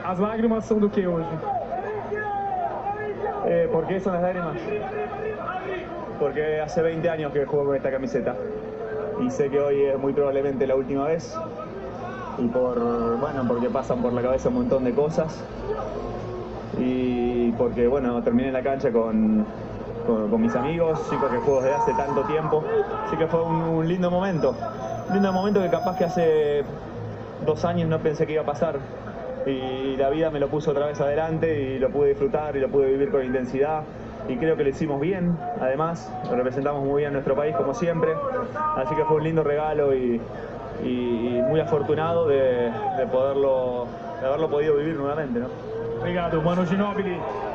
as lágrimas são do que hoje? ¿Por qué son las lágrimas? Porque hace 20 años que juego con esta camiseta y sé que hoy es muy probablemente la última vez y porque pasan por la cabeza un montón de cosas y porque terminé en la cancha con mis amigos y porque juego desde hace tanto tiempo, así que fue un lindo momento que capaz que hace 2 años no pensé que iba a pasar y la vida me lo puso otra vez adelante y lo pude disfrutar y lo pude vivir con intensidad y creo que lo hicimos bien, además representamos muy bien a nuestro país como siempre, así que fue un lindo regalo y muy afortunado de haberlo podido vivir nuevamente, ¿no? Obrigado, Manu Ginóbili.